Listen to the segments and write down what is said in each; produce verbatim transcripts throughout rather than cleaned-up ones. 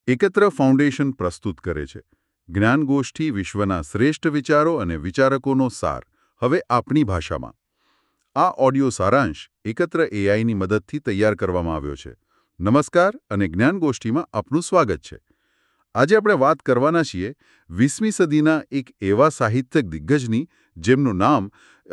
એકત્ર ફાઉન્ડેશન પ્રસ્તુત કરે છે. જ્ઞાનગોષ્ઠી વિશ્વના શ્રેષ્ઠ વિચારો અને વિચારકોનો સાર, હવે આપણી ભાષામાં. આ ઓડિયો સારાંશ એકત્ર એઆઈની મદદથી તૈયાર કરવામાં આવ્યો છે. નમસ્કાર અને જ્ઞાનગોષ્ઠીમાં આપનું સ્વાગત છે. આજે આપણે વાત કરવાના છીએ વીસમી સદીના એક એવા સાહિત્યિક દિગ્ગજની જેમનું નામ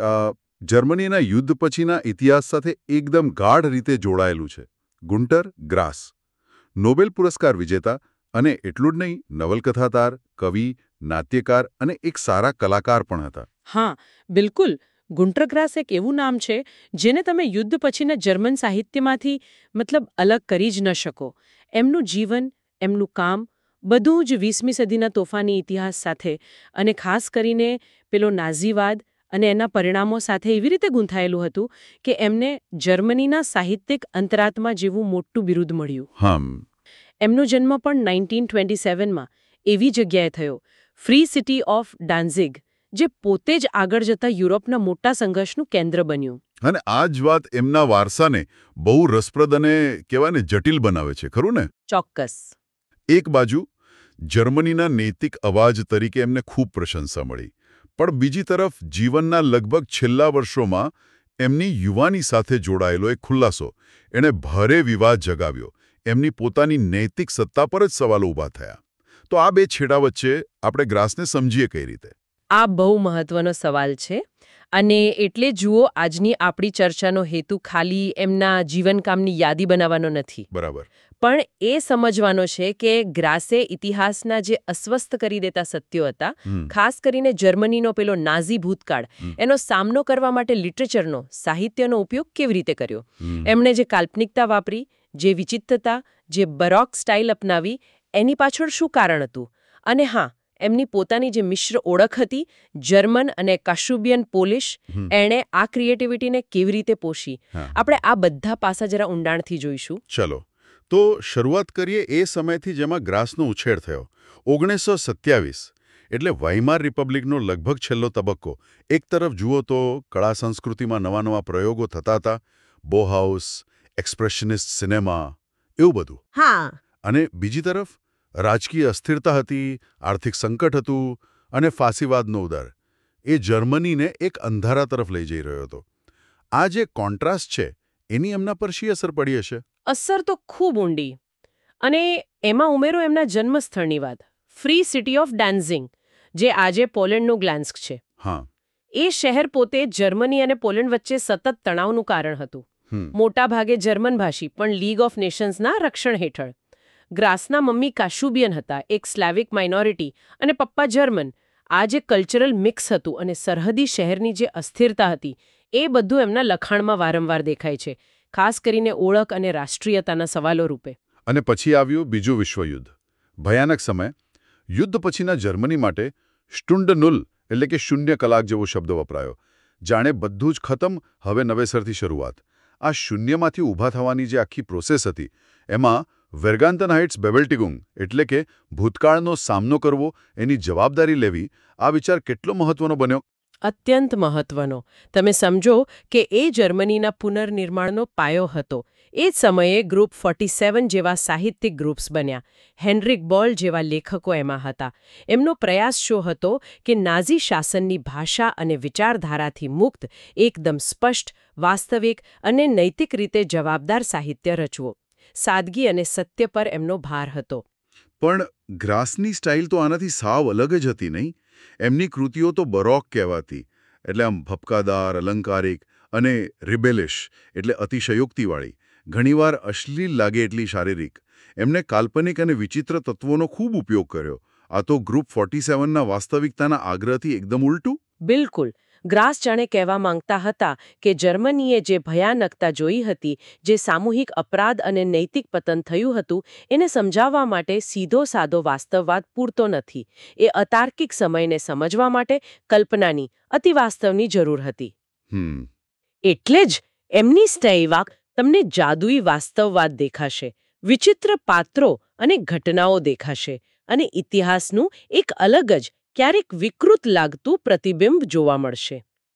જર્મનીના યુદ્ધ પછીના ઇતિહાસ સાથે એકદમ ગાઢ રીતે જોડાયેલું છે. ગુન્ટર ગ્રાસ, નોબેલ પુરસ્કાર વિજેતા અને એટલું જ નહીં, નવલકથાકાર, કવિ, નાટ્યકાર અને એક સારા કલાકાર પણ હતા. હા, બિલકુલ. ગુન્ટર ગ્રાસ એક એવું નામ છે જેને તમે યુદ્ધ પછીના જર્મન સાહિત્યમાંથી મતલબ અલગ કરી જ ન શકો. એમનું જીવન, એમનું કામ બધું જ વીસમી સદીના તોફાની ઇતિહાસ સાથે અને ખાસ કરીને પેલો નાઝીવાદ અને એના પરિણામો સાથે એવી રીતે ગૂંથાયેલું હતું કે એમને જર્મનીના સાહિત્યિક અંતરાત્મા જેવું મોટું બિરુદ મળ્યું. હમ એમનો જન્મ પણ નાઇન્ટીન ટ્વેન્ટી સેવનમાં એવી જગ્યાએ થયો, ફ્રી સિટી ઓફ ડાન્ઝિગ, જે પોતે જ આગળ જતા યુરોપના મોટા સંઘર્ષનું કેન્દ્ર બન્યું. અને આ જ વાત એમના વારસાને બહુ રસપ્રદ અને કહેવાય ને જટિલ બનાવે છે, ખરું ને? ચોક્કસ. એક બાજુ જર્મનીના નૈતિક અવાજ તરીકે એમને ખૂબ પ્રશંસા મળી, પણ બીજી તરફ જીવનના લગભગ છેલ્લા વર્ષોમાં એમની યુવાની સાથે જોડાયેલો એક ખુલાસો એણે ભારે વિવાદ જગાવ્યો. એમની પોતાની નૈતિક સત્તા પર જ સવાલો ઊભા થયા. તો આ બે છેડા વચ્ચે આપણે ગ્રાસને સમજીએ કઈ રીતે? આ બહુ મહત્વનો સવાલ છે. અને એટલે જુઓ, આજની આપણી ચર્ચાનો હેતુ ખાલી એમના જીવનકામની યાદી બનાવવાનો નથી. બરાબર. પણ એ સમજવાનો છે કે ગ્રાસે ઇતિહાસના જે અસ્વસ્થ કરી દેતા સત્યો હતા, ખાસ કરીને જર્મનીનો પેલો નાઝી ભૂતકાળ, એનો સામનો કરવા માટે લિટરેચરનો, સાહિત્યનો ઉપયોગ કેવી રીતે કર્યો. એમણે જે કાલ્પનિકતા વાપરી, જે વિચિત્રતા, જે બરોક સ્ટાઇલ અપનાવી, એની પાછળ શું કારણ હતું? અને હા, એમની પોતાની જે મિશ્ર ઓળખ હતી, જર્મન અને કાશુબિયન પોલિશ, એણે આ ક્રિએટિવિટીને કેવી રીતે પોષી. આપણે આ બધા પાસા જરા ઊંડાણથી જોઈશું. ચલો, તો શરૂઆત કરીએ એ સમયથી જેમાં ગ્રાસનો ઉછેર થયો. ઓગણીસો સત્યાવીસ એટલે વાઇમાર રિપબ્લિકનો લગભગ છેલ્લો તબક્કો. એક તરફ જુઓ તો કળા સંસ્કૃતિમાં નવા નવા પ્રયોગો થતા હતા, બોહાઉસ, એક્સપ્રેશનિસ્ટ સિનેમા, એવું બધું. હા. અને બીજી તરફ રાજકીય અસ્થિરતા હતી, આર્થિક સંકટ હતું અને ફાસીવાદનો ઉદર. એ જર્મનીને એક અંધારા તરફ લઈ જઈ રહ્યો હતો. આ જે કોન્ટ્રાસ્ટ છે, એની એમના પર શી અસર પડી હશે? અસર તો ખૂબ ઊંડી. અને એમાં ઉમેરો એમના જન્મસ્થળની વાત, ફ્રી સિટી ઓફ ડાન્ઝિંગ, જે આજે પોલેન્ડનું ગ્લાન્સ્ક છે. હા. એ શહેર પોતે જર્મની અને પોલેન્ડ વચ્ચે સતત તણાવનું કારણ હતું. મોટા ભાગે જર્મન ભાષી, પણ લીગ ઓફ નેશન્સના રક્ષણ હેઠળ. ગ્રાસના મમ્મી કાશુબિયન હતા, એક સ્લાવિક માઇનોરિટી, અને પપ્પા જર્મન. આ જે કલ્ચરલ મિક્સ હતું અને સરહદી શહેરની જે અસ્થિરતા હતી, એ બધું એમના લખાણમાં વારંવાર દેખાય છે, ખાસ કરીને ઓળખ અને રાષ્ટ્રીયતાના સવાલો રૂપે. અને પછી આવ્યું બીજું વિશ્વયુદ્ધ. ભયાનક સમય. યુદ્ધ પછીના જર્મની માટે સ્ટુન્ડ નુલ એટલે કે શૂન્ય કલાક જેવો શબ્દ વપરાયો. જાણે બધું જ ખતમ, હવે નવેસરથી શરૂઆત. આ શૂન્યમાંથી ઊભા થવાની જે આખી પ્રોસેસ હતી, એમાં વેર્ગાન્તનહાઇટ્સ બેબેલ્ટિગુંગ એટલે કે ભૂતકાળનો સામનો કરવો, એની જવાબદારી લેવી, આ વિચાર કેટલો મહત્વનો બન્યો? અત્યંત મહત્વનો. તમે સમજો કે એ જર્મનીના પુનર્નિર્માણનો પાયો હતો. એ જ સમયે ગ્રુપ ફોર્ટી સેવન જેવા સાહિત્યિક ગ્રુપ્સ બન્યા. હેનરિક બોલ જેવા લેખકો એમાં હતા. એમનો પ્રયાસ શું હતો કે નાઝી શાસનની ભાષા અને વિચારધારાથી મુક્ત, એકદમ સ્પષ્ટ, વાસ્તવિક અને નૈતિક રીતે જવાબદાર સાહિત્ય રચવો. સાદગી અને સત્ય પર એમનો ભાર હતો. પણ ગ્રાસની સ્ટાઇલ તો આનાથી સાવ અલગ જ હતી, નહીં? એમની કૃતિઓ તો બરોક કહેવાતી, એટલે આમ ભપકાદાર, અલંકારિક અને રિબેલિશ એટલે અતિશયોક્તિવાળી, ઘણીવાર અશ્લીલ લાગે એટલી શારીરિક. એમને કાલ્પનિક અને વિચિત્ર તત્વોનો ખૂબ ઉપયોગ કર્યો. આ તો ગ્રુપ ફોર્ટી સેવનના વાસ્તવિકતાના આગ્રહથી એકદમ ઉલટું. બિલકુલ. ગ્રાસ જાણે કહેવા માંગતા હતા કે જર્મનીએ જે ભયાનકતા જોઈ હતી, જે સામૂહિક અપરાધ અને નૈતિક પતન થયું હતું, એને સમજાવવા માટે સીધો સાદો વાસ્તવવાદ પૂરતો નથી. એ અતાર્કિક સમયને સમજવા માટે કલ્પનાની, અતિવાસ્તવની જરૂર હતી. હમ એટલે જ એમની સ્ટાઇલમાં તમને જાદુઈ વાસ્તવવાદ દેખાશે, વિચિત્ર પાત્રો અને ઘટનાઓ દેખાશે, અને ઇતિહાસનું એક અલગ જ, ક્યારેક વિકૃત લાગતું પ્રતિબિંબ જોવા મળશે.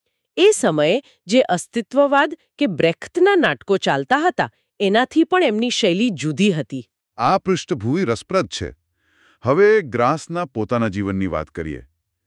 એ સમયે જે અસ્તિત્વવાદ કે બ્રેખ્તના નાટકો ચાલતા હતા, એનાથી પણ એમની શૈલી જુદી હતી. આ પૃષ્ઠભૂમિ રસપ્રદ છે. હવે ગ્રાસના પોતાના જીવનની વાત કરીએ.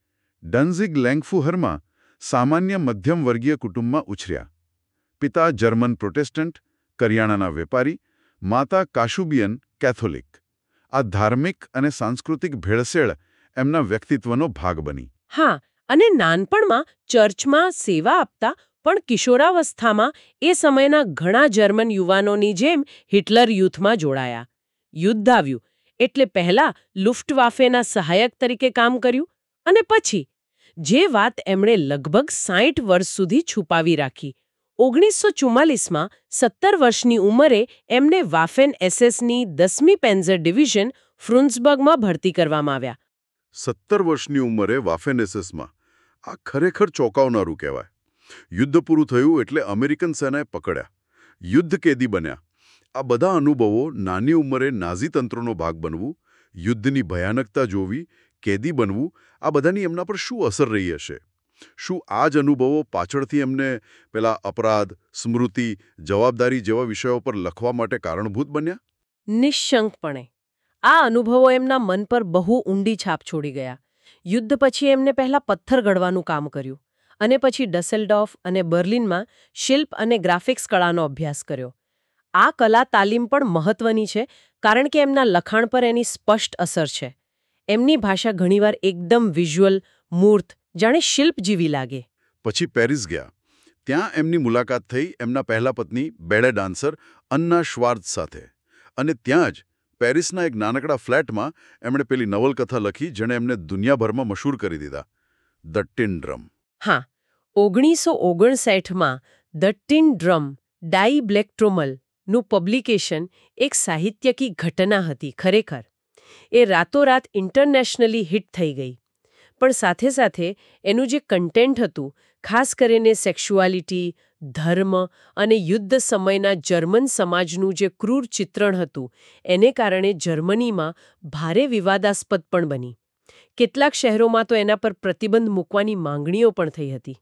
ડન્ઝિગ લેંગફુહરમાં સામાન્ય મધ્યમવર્ગીય કુટુંબમાં ઉછર્યા. પિતા જર્મન પ્રોટેસ્ટન્ટ, કરિયાણાના વેપારી, માતા કાશુબિયન કેથોલિક. આ ધાર્મિક અને સાંસ્કૃતિક ભેળસેળ એમના વ્યક્તિત્વનો ભાગ બની. હા, અને નાનપણમાં ચર્ચમાં સેવા આપતા પણ કિશોરાવસ્થામાં એ સમયના ઘણા જર્મન યુવાનોની જેમ હિટલર યુથમાં જોડાયા. યુદ્ધ આવ્યું એટલે પહેલા લુફ્ટવાફેના સહાયક તરીકે કામ કર્યું અને પછી જે વાત એમણે લગભગ સાઠ વર્ષ સુધી છુપાવી રાખી. ઓગણીસો ચુમ્માલીસમાં સત્તર વર્ષની ઉંમરે એમને વાફેન એસએસની દસમી પેન્ઝર ડિવિઝન ફ્રુન્સબર્ગમાં ભરતી કરવામાં આવ્યા. સત્તર વર્ષની ઉંમરે વાફેન એસએસમાં. આ ખરેખર ચોંકાવનારું કહેવાય. યુદ્ધ પૂરું થયું એટલે અમેરિકન સેનાએ પકડ્યા. યુદ્ધ કેદી બન્યા. આ બધા અનુભવો, નાની ઉંમરે નાઝી તંત્રનો ભાગ બનવું, યુદ્ધની ભયાનકતા જોવી, કેદી બનવું, આ બધાની એમના પર શું અસર રહી હશે? શું આ જ અનુભવો પાછળથી એમને પેલા અપરાધ, સ્મૃતિ, જવાબદારી જેવા વિષયો પર લખવા માટે કારણભૂત બન્યા? નિઃશંકપણે આ અનુભવો એમના મન પર બહુ ઊંડી છાપ છોડી ગયા. યુદ્ધ પછી એમને પહેલા પથ્થર ઘડવાનું કામ કર્યું અને પછી ડસેલ્ડોર્ફ અને બર્લિનમાં શિલ્પ અને ગ્રાફિક્સ કળાનો અભ્યાસ કર્યો. આ કલા તાલીમ પણ મહત્વની છે કારણ કે એમના લખાણ પર એની સ્પષ્ટ અસર છે. એમની ભાષા ઘણીવાર એકદમ વિઝ્યુઅલ, મૂર્ત, જાણે શિલ્પ જેવી લાગે. પછી પેરિસ ગયા. ત્યાં એમની મુલાકાત થઈ એમના પહેલા પત્ની બેલે ડાન્સર અન્ના શ્વાર્ઝ સાથે. અને ત્યાં જ પેરિસના એક નાનકડા ફ્લેટમાં એમણે પેલી નવલકથા લખી જેણે એમને દુનિયાભરમાં મશહૂર કરી દીધા, ધ ટિન ડ્રમ. હા, ઓગણીસો ઓગણસાઠમાં ધ ટિન ડ્રમ ડાઈ બ્લેકટ્રોમલ નું પબ્લિકેશન એક સાહિત્યિક ઘટના હતી ખરેખર. એ રાતોરાત ઇન્ટરનેશનલી હિટ થઈ ગઈ. પણ સાથે સાથે એનું જે કન્ટેન્ટ હતું, ખાસ કરીને સેક્સ્યુઆલિટી, ધર્મ અને યુદ્ધ સમયના જર્મન સમાજનું જે ક્રૂર ચિત્રણ હતું, એને કારણે જર્મનીમાં ભારે વિવાદાસ્પદ પણ બની. કેટલાક શહેરોમાં તો એના પર પ્રતિબંધ મૂકવાની માંગણીઓ પણ થઈ હતી.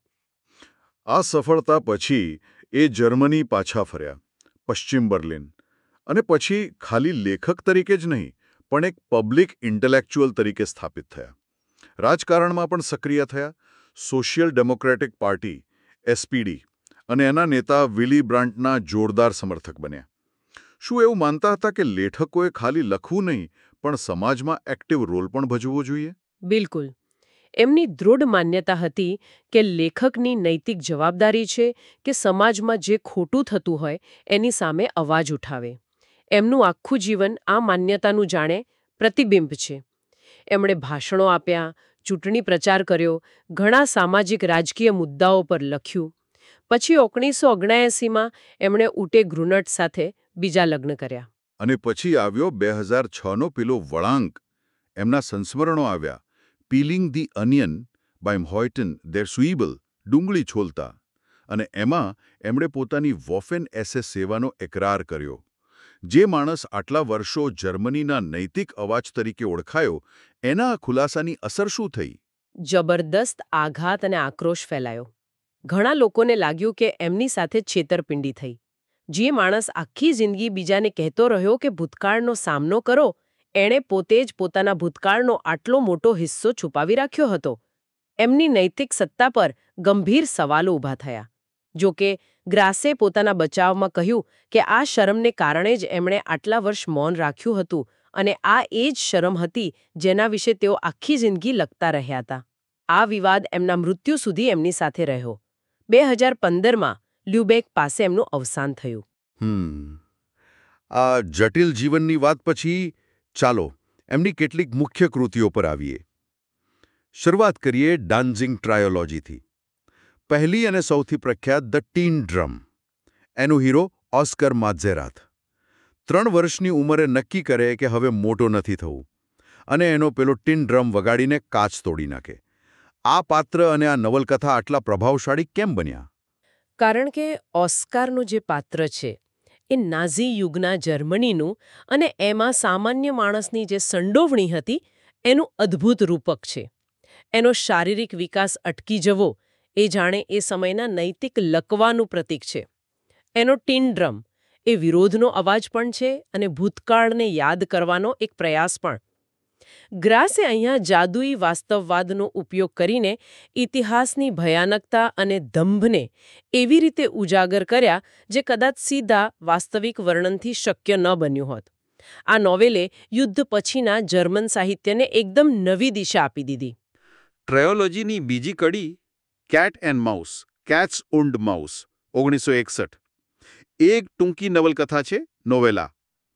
આ સફળતા પછી એ જર્મની પાછા ફર્યા, પશ્ચિમ બર્લિન. અને પછી ખાલી લેખક તરીકે જ નહીં, પણ એક પબ્લિક ઇન્ટેલેક્ચ્યુઅલ તરીકે સ્થાપિત થયા. રાજકારણમાં પણ સક્રિય થયા. સોશિયલ ડેમોક્રેટિક પાર્ટી, એસપીડી, અને એના નેતા વિલી બ્રાન્ટના જોરદાર સમર્થક બન્યા. શું એવું માનતા હતા કે લેખકોએ ખાલી લખવું નહીં, પણ સમાજમાં એક્ટિવ રોલ પણ ભજવવો જોઈએ? બિલકુલ. એમની દૃઢ માન્યતા હતી કે લેખકની નૈતિક જવાબદારી છે કે સમાજમાં જે ખોટું થતું હોય એની સામે અવાજ ઉઠાવે. એમનું આખું જીવન આ માન્યતાનું જાણે પ્રતિબિંબ છે. એમણે ભાષણો આપ્યા, ચૂંટણી પ્રચાર કર્યો, ઘણા સામાજિક રાજકીય મુદ્દાઓ પર લખ્યું. પછી ઓગણીસો ઓગણએંસીમાં એમણે ઉટે ગ્રુનટ સાથે બીજા લગ્ન કર્યા. અને પછી આવ્યો બે હજાર છનો પેલો વળાંક. એમના સંસ્મરણો આવ્યા, પીલિંગ ધી અનિયન બાય હોયટન ધેર સુઈબલ, ડુંગળી છોલતા. અને એમાં એમણે પોતાની વોફેન એસએસ સેવાનો એકરાર કર્યો. જે માણસ આટલા વર્ષો જર્મનીના નૈતિક અવાજ તરીકે ઓળખાયો, એના ખુલાસાની અસર શું થઈ? જબરદસ્ત આઘાત અને આક્રોશ ફેલાયો. ઘણા લોકોને લાગ્યું કે એમની સાથે છેતરપિંડી થઈ. જે માણસ આખી જિંદગી બીજાને કહેતો રહ્યો કે ભૂતકાળનો સામનો કરો, એણે પોતે જ પોતાના ભૂતકાળનો આટલો મોટો હિસ્સો છુપાવી રાખ્યો હતો. એમની નૈતિક સત્તા પર ગંભીર સવાલો ઊભા થયા. જો કે ગ્રાસે પોતાના બચાવમાં કહ્યું કે આ શરમને કારણે જ એમણે આટલા વર્ષ મૌન રાખ્યું હતું અને આ એ જ શરમ હતી જેના વિશે તેઓ આખી જિંદગી લખતા રહ્યા હતા. આ વિવાદ એમના મૃત્યુ સુધી એમની સાથે રહ્યો. બે હજાર પંદરમાં લ્યુબેક પાસે એમનું અવસાન થયું. હમ આ જટિલ જીવનની વાત પછી ચાલો એમની કેટલીક મુખ્ય કૃતિઓ પર આવીએ. શરૂઆત કરીએ ડાન્ઝિગ ટ્રાયોલોજીથી. પહેલી અને સૌથી પ્રખ્યાત ધ ટીન ડ્રમ. એનો હીરો ઓસ્કર માત્ઝેરાથ. ત્રણ વર્ષની ઉંમરે નક્કી કરે કે હવે મોટો નથી થવું અને એનો પેલો ટીન ડ્રમ વગાડીને કાચ તોડી નાખે. આ પાત્ર અને આ નવલકથા આટલા પ્રભાવશાળી કેમ બન્યા? કારણ કે ઓસ્કારનું જે પાત્ર છે એ નાઝી યુગના જર્મનીનું અને એમાં સામાન્ય માણસની જે સંડોવણી હતી એનું અદ્ભુત રૂપક છે. એનો શારીરિક વિકાસ અટકી જવો એ જાણે એ સમયના નૈતિક લકવાનું પ્રતીક છે. એનો ટીન ડ્રમ એ વિરોધનો અવાજ પણ છે અને ભૂતકાળને યાદ કરવાનો એક પ્રયાસ પણ. ગ્રાસે અહીંયા જાદુઈ વાસ્તવવાદનો ઉપયોગ કરીને ઇતિહાસની ભયાનકતા અને દંભને એવી રીતે ઉજાગર કર્યા જે કદાચ સીધા વાસ્તવિક વર્ણનથી શક્ય ન બન્યું હોત. આ નોવેલે યુદ્ધ પછીના જર્મન સાહિત્યને એકદમ નવી દિશા આપી દીધી. ટ્રાયોલોજીની બીજી કડી કેટ એન્ડ માઉસ કેટ્સ ઉન્ડ માઉસ ઓગણીસો એકસઠ એક ટૂંકી નવલકથા છે, નોવેલા.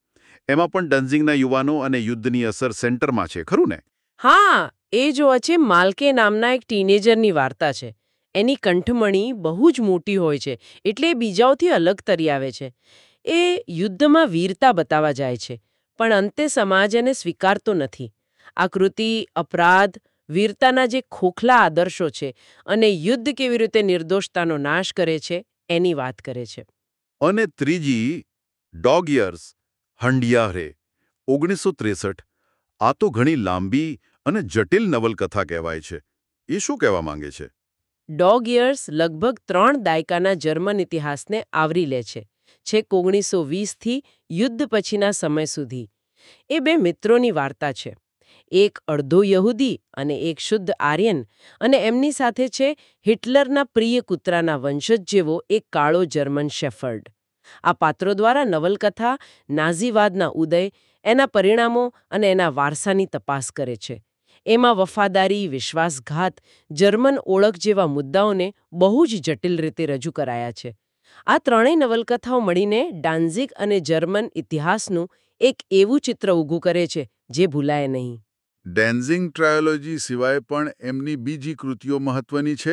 એમાં પણ ડન્ઝિંગના યુવાનો અને યુદ્ધની અસર સેન્ટરમાં છે, ખરું ને? હા, એ જો છે માલ્કે નામના એક ટીનેજરની વાર્તા છે. એની કંઠમણી બહુ જ મોટી હોય છે, એટલે એ બીજાઓથી અલગ તરી આવે છે. એ યુદ્ધમાં વીરતા બતાવવા જાય છે, પણ અંતે સમાજ એને સ્વીકારતો નથી. આ કૃતિ અપરાધ, વીરતાના જે ખોખલા આદર્શો છે અને યુદ્ધ કેવી રીતે નિર્દોષતાનો નાશ કરે છે એની વાત કરે છે. અને ત્રીજી ડોગ યર્સ હંડિયા રે ઓગણીસો ત્રેસઠ આ તો ઘણી લાંબી અને જટિલ નવલકથા કહેવાય છે. એ શું કહેવા માંગે છે? ડોગ યર્સ લગભગ ત્રણ દાયકાના જર્મન ઇતિહાસને આવરી લે છે, છેક ઓગણીસો વીસથી યુદ્ધ પછીના સમય સુધી. એ બે મિત્રોની વાર્તા છે. એક અડધો યહૂદી અને એક શુદ્ધ આર્યન, અને એમની સાથે છે હિટલરના પ્રિય કૂતરાના વંશજ જેવો એક કાળો જર્મન શેફર્ડ. આ પાત્રો દ્વારા નવલકથા નાઝીવાદના ઉદય, એના પરિણામો અને એના વારસાની તપાસ કરે છે. એમાં વફાદારી, વિશ્વાસઘાત, જર્મન ઓળખ જેવા મુદ્દાઓને બહુ જ જટિલ રીતે રજૂ કરાયા છે. આ ત્રણેય નવલકથાઓ મળીને ડાન્ઝિગ અને જર્મન ઇતિહાસનું એક એવું ચિત્ર ઊભું કરે છે જે ભૂલાય નહીં. ડેન્ઝિંગ ટ્રાયોલોજી સિવાય પણ એમની બીજી કૃતિઓ મહત્વની છે,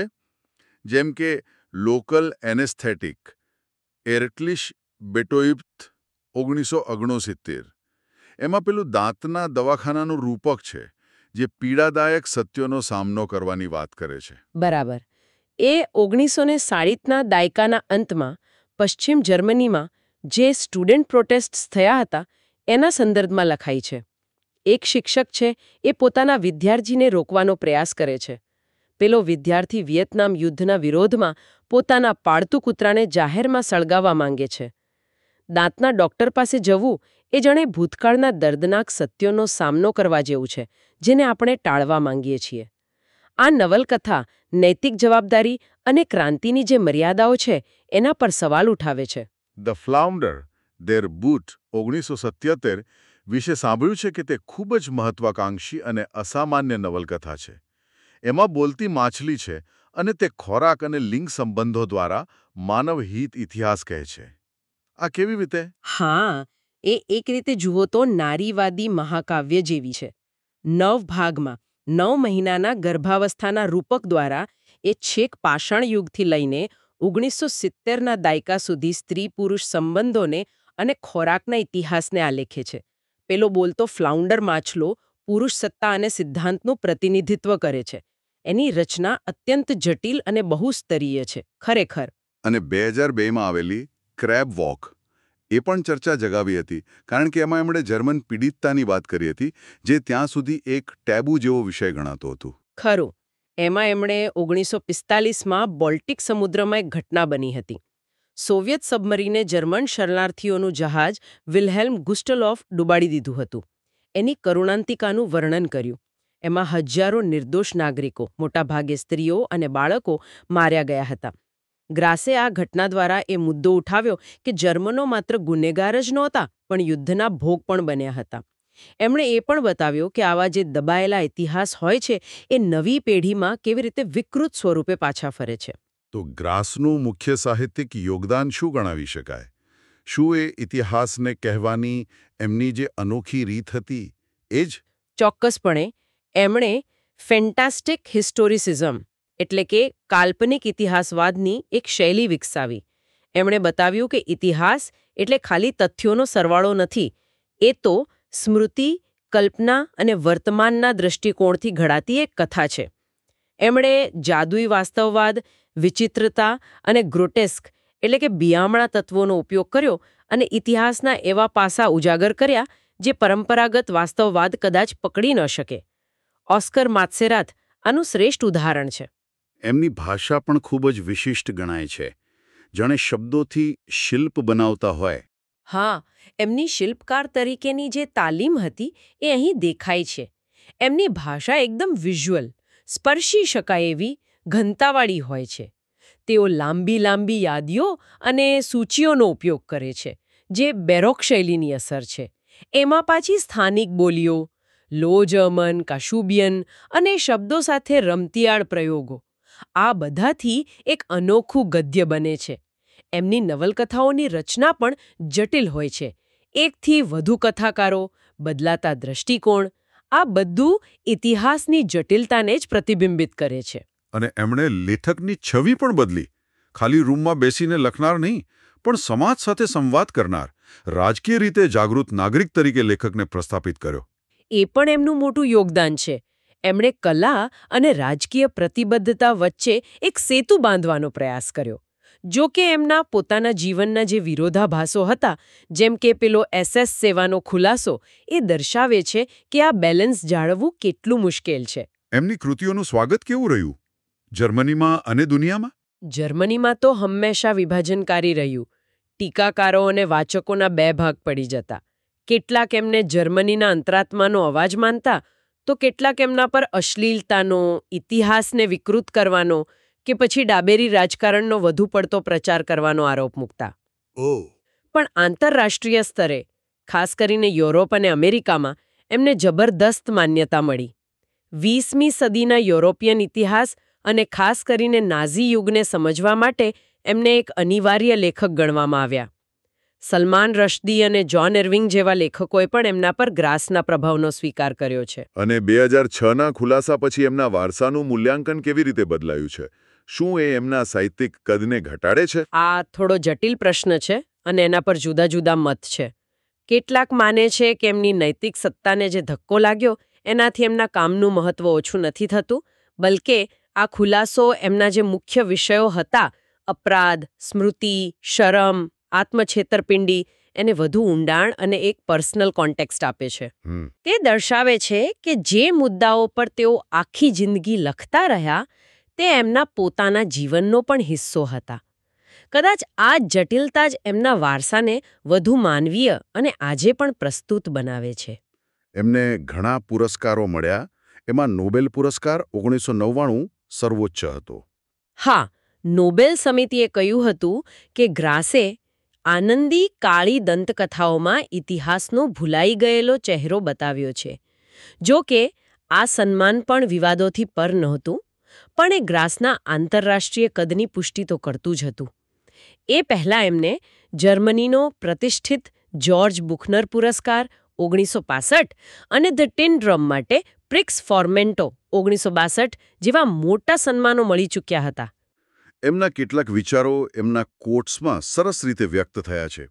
જેમ કે લોકલ એનેસ્થેટિક એરટલિશ બેટોઇપ્થ ઓગણીસો ઓગણસિત્તેર. એમાં પેલું દાંતના દવાખાનાનું રૂપક છે જે પીડાદાયક સત્યોનો સામનો કરવાની વાત કરે છે. બરાબર. એ ઓગણીસો ને સાહીઠના દાયકાના અંતમાં પશ્ચિમ જર્મનીમાં જે સ્ટુડન્ટ પ્રોટેસ્ટ્સ થયા હતા એના સંદર્ભમાં લખાઈ છે. એક શિક્ષક છે, એ પોતાના વિદ્યાર્થીને રોકવાનો પ્રયાસ કરે છે. પેલો વિદ્યાર્થી વિયેતનામ યુદ્ધના વિરોધમાં પોતાના પાળતુ કૂતરાને જાહેરમાં સળગાવવા માંગે છે. દાંતના ડોક્ટર પાસે જવું એ જાણે ભૂતકાળના દર્દનાક સત્યોનો સામનો કરવા જેવું છે, જેને આપણે ટાળવા માંગીએ છીએ. આ નવલકથા નૈતિક જવાબદારી અને ક્રાંતિની જે મર્યાદાઓ છે એના પર સવાલ ઉઠાવે છે. ધ ફ્લાઉન્ડર ધેર બૂટ ઓગણીસો સત્યોતેર વિશે સાંભળ્યું છે કે તે ખૂબ જ મહત્વાકાંક્ષી અને અસામાન્ય નવલકથા છે. એમાં બોલતી માછલી છે અને તે ખોરાક અને લિંગ સંબંધો દ્વારા માનવ હિત ઇતિહાસ કહે છે. આ કેવી રીતે? હા, એ એક રીતે જુઓ તો નારીવાદી મહાકાવ્ય જેવી છે. નવ ભાગમાં નવ મહિનાના ગર્ભાવસ્થાના રૂપક દ્વારા એ છેક પાષાણ યુગથી લઈને ઓગણીસો સિત્તેરના દાયકા સુધી સ્ત્રી પુરુષ સંબંધોને અને ખોરાકના ઇતિહાસને આલેખે છે. પેલો બોલતો ફ્લાઉન્ડર માછલો પુરુષ સત્તા અને સિદ્ધાંતનું પ્રતિનિધિત્વ કરે છે. એની રચના અત્યંત જટિલ અને બહુસ્તરીય છે, ખરેખર. અને બે હજાર બેમાં આવેલી ક્રેબ વોક એ પણ ચર્ચા જગાવી હતી, કારણ કે એમાં એમણે જર્મન પીડિતતાની વાત કરી હતી, જે ત્યાં સુધી એક ટેબુ જેવો વિષય ગણાતો હતો. ખરું. એમાં એમણે ઓગણીસો પિસ્તાલીસમાં બોલ્ટિક સમુદ્રમાં એક ઘટના બની હતી. સોવિયત સબમરીને જર્મન શરણાર્થીઓનું જહાજ વિલ્હેલ્મ ગુસ્ટલોફ ડૂબાડી દીધું હતું. એની કરુણાંતિકાનું વર્ણન કર્યું. એમાં હજારો નિર્દોષ નાગરિકો, મોટાભાગે સ્ત્રીઓ અને બાળકો માર્યા ગયા હતા. ગ્રાસે આ ઘટના દ્વારા એ મુદ્દો ઉઠાવ્યો કે જર્મનો માત્ર ગુનેગાર જ નહોતા, પણ યુદ્ધના ભોગ પણ બન્યા હતા. એમણે એ પણ બતાવ્યો કે આવા જે દબાયેલા ઇતિહાસ હોય છે એ નવી પેઢીમાં કેવી રીતે વિકૃત સ્વરૂપે પાછા ફરે છે. તો ગ્રાસનું મુખ્ય સાહિત્યિક યોગદાન શું ગણાવી શકાય? શું એ ઇતિહાસને કહેવાની એમની જે અનોખી રીત હતી એ જ? ચોક્કસપણે. એમણે ફેન્ટાસ્ટિક હિસ્ટોરિસિઝમ એટલે કે કાલ્પનિક ઇતિહાસવાદની એક શૈલી વિકસાવી. એમણે બતાવ્યું કે ઇતિહાસ એટલે ખાલી તથ્યોનો સરવાળો નથી, એ તો સ્મૃતિ, કલ્પના અને વર્તમાનના દૃષ્ટિકોણથી ઘડાતી એક કથા છે. એમણે જાદુઈ વાસ્તવવાદ, વિચિત્રતા અને ગ્રોટેસ્ક એટલે કે બિયામણા તત્વોનો ઉપયોગ કર્યો અને ઇતિહાસના એવા પાસા ઉજાગર કર્યા જે પરંપરાગત વાસ્તવવાદ કદાચ પકડી ન શકે. ઓસ્કર માત્સેરાત આનું શ્રેષ્ઠ ઉદાહરણ છે. એમની ભાષા પણ ખૂબ જ વિશિષ્ટ ગણાય છે. જાણે શબ્દોથી શિલ્પ બનાવતા હોય. હા, એમની શિલ્પકાર તરીકેની જે તાલીમ હતી એ અહીં દેખાય છે. એમની ભાષા એકદમ વિઝ્યુઅલ, સ્પર્શી શકાય એવી ઘનતાવાળી હોય છે. તેઓ લાંબી લાંબી યાદીઓ અને સૂચિઓનો ઉપયોગ કરે છે, જે બેરોક શૈલીની અસર છે. એમાં પાછી સ્થાનિક બોલીઓ, લો જર્મન, કાશુબિયન અને શબ્દો સાથે રમતિયાળ પ્રયોગો, આ બધાથી એક અનોખું ગદ્ય બને છે. એમની નવલકથાઓની રચના પણ જટિલ હોય છે. એકથી વધુ કથાકારો, બદલાતા દ્રષ્ટિકોણ, આ બધું ઇતિહાસની જટિલતાને જ પ્રતિબિંબિત કરે છે. અને એમણે લેખકની છબી પણ બદલી. ખાલી રૂમમાં બેસીને લખનાર નહીં, પણ સમાજ સાથે સંવાદ કરનાર, રાજકીય રીતે જાગૃત નાગરિક તરીકે લેખકને પ્રસ્થાપિત કર્યો. એ પણ એમનું મોટું યોગદાન છે. એમણે કલા અને રાજકીય પ્રતિબદ્ધતા વચ્ચે એક સેતુ બાંધવાનો પ્રયાસ કર્યો. જો કે એમના પોતાના જીવનના જે વિરોધાભાસો હતા, જેમ કે પેલો એસએસ સેવાનો ખુલાસો, એ દર્શાવે છે કે આ બેલેન્સ જાળવવું કેટલું મુશ્કેલ છે. એમની કૃતિઓનું સ્વાગત કેવું રહ્યું, જર્મનીમાં અને દુનિયામાં? જર્મનીમાં તો હંમેશા વિભાજનકારી રહ્યું. ટીકાકારો અને વાચકોના બે ભાગ પડી જતા. કેટલાક એમને જર્મનીના અંતરાત્માનો અવાજ માનતા, તો કેટલાક એમના પર અશ્લીલતાનો, ઇતિહાસને વિકૃત કરવાનો કે પછી ડાબેરી રાજકારણનો વધુ પડતો પ્રચાર કરવાનો આરોપ મૂકતા. ઓહ. પણ આંતરરાષ્ટ્રીય સ્તરે, ખાસ કરીને યુરોપ અને અમેરિકામાં, એમને જબરદસ્ત માન્યતા મળી. વીસમી સદીના યુરોપિયન ઇતિહાસ અને ખાસ કરીને નાઝી યુગને સમજવા માટે એમને એક અનિવાર્ય લેખક ગણવામાં આવ્યા. સલમાન રશ્દી અને જ્હોન ઇર્વિંગ જેવા લેખકોએ પણ એમના પર ગ્રાસના પ્રભાવનો સ્વીકાર કર્યો છે. અને બે હજાર છના ખુલાસા પછી એમના વારસાનું મૂલ્યાંકન કેવી રીતે બદલાયું છે? શું એ એમના સાહિત્યિક કદને ઘટાડે છે? આ થોડો જટિલ પ્રશ્ન છે અને એના પર જુદા જુદા મત છે. કેટલાક માને છે કે એમની નૈતિક સત્તાને જે ધક્કો લાગ્યો એનાથી એમના કામનું મહત્વ ઓછું નથી થતું, બલકે આ ખુલાસો એમના જે મુખ્ય વિષયો હતા, અપરાધ, સ્મૃતિ, શરમ, આત્મછેતરપિંડી, એને વધુ ઊંડાણ અને એક પર્સનલ કોન્ટેક્સ્ટ આપે છે. તે દર્શાવે છે કે જે મુદ્દાઓ પર તેઓ આખી જિંદગી લખતા રહ્યા તે એમના પોતાના જીવનનો પણ હિસ્સો હતા. કદાચ આ જટિલતા જ એમના વારસાને વધુ માનવીય અને આજે પણ પ્રસ્તુત બનાવે છે. એમને ઘણા પુરસ્કારો મળ્યા, એમાં નોબેલ પુરસ્કાર ઓગણીસો નવ્વાણું સર્વોચ્ચ હતો. હા, નોબેલ સમિતિએ કહ્યું હતું કે ગ્રાસે આનંદી કાળી દંતકથાઓમાં ઇતિહાસનો ભૂલાઈ ગયેલો ચહેરો બતાવ્યો છે. જો કે આ સન્માન પણ વિવાદોથી પર નહોતું, પણ એ ગ્રાસના આંતરરાષ્ટ્રીય કદની પુષ્ટિ તો કરતું જ હતું. એ પહેલાં એમને જર્મનીનો પ્રતિષ્ઠિત જ્યોર્જ બુખનર પુરસ્કાર ઓગણીસો પાસઠ અને ધ ટિન ડ્રમ માટે પ્રિક્સ ફોર્મેન્ટો ઓગણીસો બાસઠ જેવા મોટા સન્માનો મળી ચૂક્યા હતા. એમના કેટલાક વિચારો એમના કોટ્સમાં સરસ રીતે વ્યક્ત થયા છે.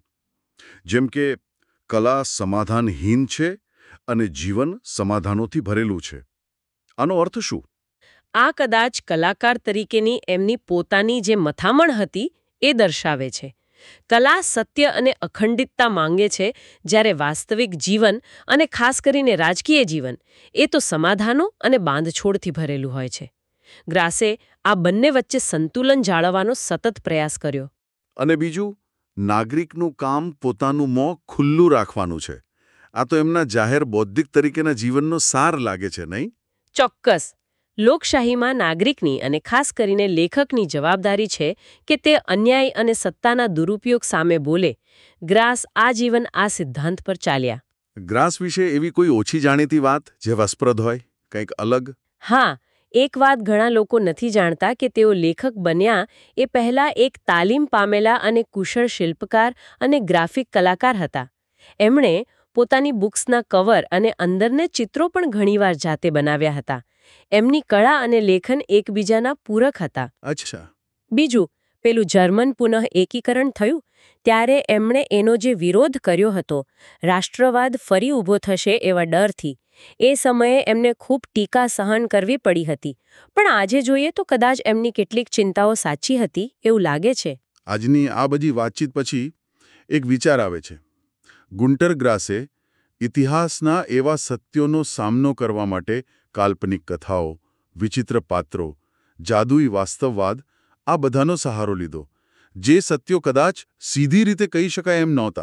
જેમ કે કલા સમાધાનહીન છે અને જીવન સમાધાનોથી ભરેલું છે. આનો અર્થ શું? આ કદાચ કલાકાર તરીકેની એમની પોતાની જે મથામણ હતી એ દર્શાવે છે. કલા સત્ય અને અખંડિતતા માંગે છે, જ્યારે વાસ્તવિક જીવન અને ખાસ કરીને રાજકીય જીવન એ તો સમાધાનો અને બાંધછોડથી ભરેલું હોય છે. ગ્રાસે આ બંને વચ્ચે સંતુલન જાળવવાનો સતત પ્રયાસ કર્યો. અને બીજું, નાગરિકનું કામ પોતાનું મોં ખુલ્લું રાખવાનું છે. આ તો એમના જાહેર બૌદ્ધિક તરીકેના જીવનનો સાર લાગે છે, નહીં? ચોક્કસ. લોકશાહીમાં નાગરિકની અને ખાસ કરીને લેખકની જવાબદારી છે કે તે અન્યાય અને સત્તાના દુરુપયોગ સામે બોલે. ગ્રાસ આજીવન આ સિદ્ધાંત પર ચાલ્યા. ગ્રાસ વિશે એવી કોઈ ઓછી જાણીતી વાત જે રસપ્રદ હોય, કંઈક અલગ? હા, એક વાત ઘણા લોકો નથી જાણતા કે તેઓ લેખક બન્યા એ પહેલા એક તાલીમ પામેલા અને કુશળ શિલ્પકાર અને ગ્રાફિક કલાકાર હતા. એમણે પોતાની બુક્સના કવર અને અંદરને ચિત્રો પણ ઘણીવાર જાતે બનાવ્યા હતા. એમની કળા અને લેખન એકબીજાના પૂરક હતા. અચ્છા. બીજું, પેલું જર્મન પુનઃ એકીકરણ થયું ત્યારે એમણે એનો જે વિરોધ કર્યો હતો, રાષ્ટ્રવાદ ફરી ઊભો થશે એવા ડરથી, એ સમયે એમને ખૂબ ટીકા સહન કરવી પડી હતી. પણ આજે જોઈએ તો કદાચ એમની કેટલીક ચિંતાઓ સાચી હતી એવું લાગે છે. આજની આ બધી વાતચીત પછી એક વિચાર આવે છે. ગુન્ટર ગ્રાસે ઇતિહાસના એવા સત્યોનો સામનો કરવા માટે કાલ્પનિક કથાઓ, વિચિત્ર પાત્રો, જાદુઈ વાસ્તવવાદ, આ બધાનો સહારો લીધો. જે સત્યો કદાચ સીધી રીતે કહી શકાય એમ નહોતા.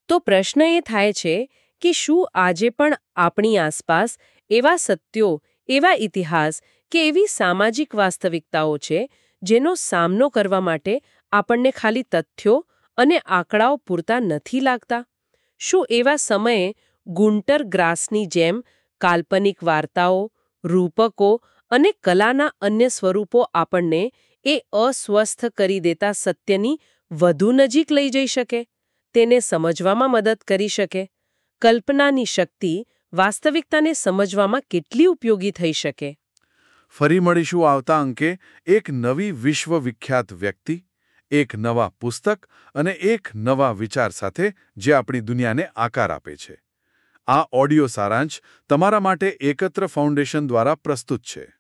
તો પ્રશ્ન એ થાય છે કે શું આજે પણ આપણી આસપાસ એવા સત્યો, એવા ઇતિહાસ કે એવી સામાજિક વાસ્તવિકતાઓ છે જેનો સામનો કરવા માટે આપણને ખાલી તથ્યો અને આંકડાઓ પૂરતા નથી લાગતા? શું એવા સમયે ગુન્ટર ગ્રાસની જેમ કાલ્પનિક વાર્તાઓ, રૂપકો અને કલાના અન્ય સ્વરૂપો આપણને એ અસ્વસ્થ કરી દેતા સત્યની વધુ નજીક લઈ જઈ શકે, તેને સમજવામાં મદદ કરી શકે? કલ્પનાની શક્તિ વાસ્તવિકતાને સમજવામાં કેટલી ઉપયોગી થઈ શકે? ફરી મળીશું આવતા અંકે એક નવી વિશ્વવિખ્યાત વ્યક્તિ, એક નવા પુસ્તક અને એક નવા વિચાર સાથે જે આપણી દુનિયાને આકાર આપે છે. આ ઓડિયો સારાંશ તમારા માટે એકત્ર ફાઉન્ડેશન દ્વારા પ્રસ્તુત છે.